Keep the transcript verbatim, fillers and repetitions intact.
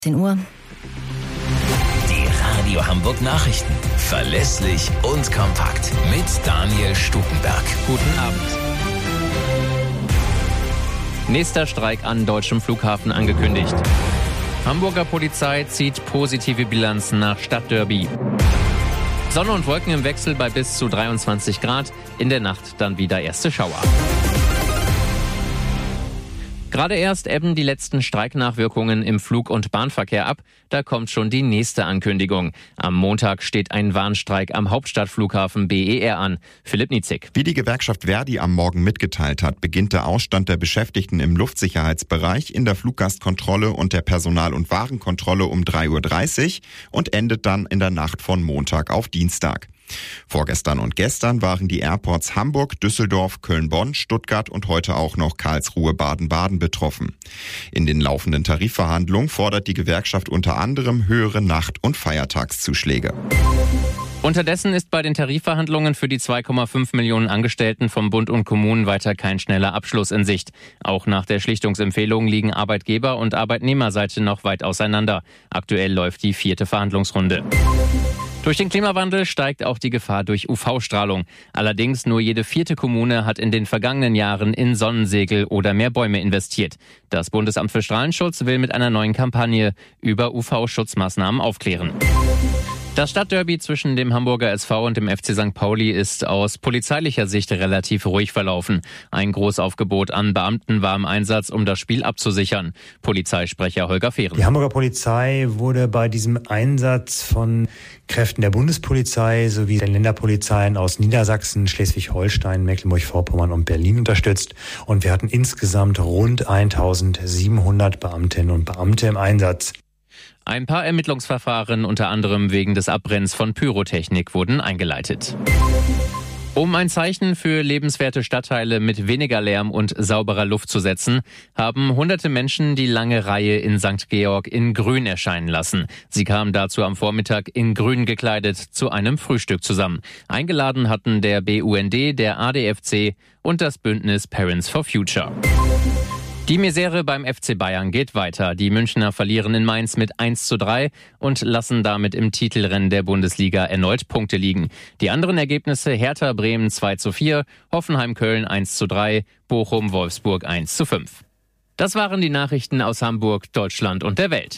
zehn Uhr. Die Radio Hamburg Nachrichten. Verlässlich und kompakt. Mit Daniel Stukenberg. Guten Abend. Nächster Streik an deutschem Flughafen angekündigt. Hamburger Polizei zieht positive Bilanzen nach Stadtderby. Sonne und Wolken im Wechsel bei bis zu dreiundzwanzig Grad. In der Nacht dann wieder erste Schauer. Gerade erst ebben die letzten Streiknachwirkungen im Flug- und Bahnverkehr ab. Da kommt schon die nächste Ankündigung. Am Montag steht ein Warnstreik am Hauptstadtflughafen B E R an. Philipp Nietzig. Wie die Gewerkschaft Verdi am Morgen mitgeteilt hat, beginnt der Ausstand der Beschäftigten im Luftsicherheitsbereich, in der Fluggastkontrolle und der Personal- und Warenkontrolle um drei Uhr dreißig und endet dann in der Nacht von Montag auf Dienstag. Vorgestern und gestern waren die Airports Hamburg, Düsseldorf, Köln-Bonn, Stuttgart und heute auch noch Karlsruhe, Baden-Baden betroffen. In den laufenden Tarifverhandlungen fordert die Gewerkschaft unter anderem höhere Nacht- und Feiertagszuschläge. Unterdessen ist bei den Tarifverhandlungen für die zwei Komma fünf Millionen Angestellten vom Bund und Kommunen weiter kein schneller Abschluss in Sicht. Auch nach der Schlichtungsempfehlung liegen Arbeitgeber- und Arbeitnehmerseite noch weit auseinander. Aktuell läuft die vierte Verhandlungsrunde. Durch den Klimawandel steigt auch die Gefahr durch U V-Strahlung. Allerdings nur jede vierte Kommune hat in den vergangenen Jahren in Sonnensegel oder mehr Bäume investiert. Das Bundesamt für Strahlenschutz will mit einer neuen Kampagne über U V-Schutzmaßnahmen aufklären. Das Stadtderby zwischen dem Hamburger S V und dem F C Sankt Pauli ist aus polizeilicher Sicht relativ ruhig verlaufen. Ein Großaufgebot an Beamten war im Einsatz, um das Spiel abzusichern. Polizeisprecher Holger Fehren. Die Hamburger Polizei wurde bei diesem Einsatz von Kräften der Bundespolizei sowie den Länderpolizeien aus Niedersachsen, Schleswig-Holstein, Mecklenburg-Vorpommern und Berlin unterstützt. Und wir hatten insgesamt rund eintausendsiebenhundert Beamtinnen und Beamte im Einsatz. Ein paar Ermittlungsverfahren, unter anderem wegen des Abbrennens von Pyrotechnik, wurden eingeleitet. Um ein Zeichen für lebenswerte Stadtteile mit weniger Lärm und sauberer Luft zu setzen, haben hunderte Menschen die lange Reihe in Sankt Georg in Grün erscheinen lassen. Sie kamen dazu am Vormittag in Grün gekleidet zu einem Frühstück zusammen. Eingeladen hatten der B U N D, der A D F C und das Bündnis Parents for Future. Die Misere beim F C Bayern geht weiter. Die Münchner verlieren in Mainz mit eins zu drei und lassen damit im Titelrennen der Bundesliga erneut Punkte liegen. Die anderen Ergebnisse: Hertha Bremen zwei zu vier, Hoffenheim Köln eins zu drei, Bochum Wolfsburg eins zu fünf. Das waren die Nachrichten aus Hamburg, Deutschland und der Welt.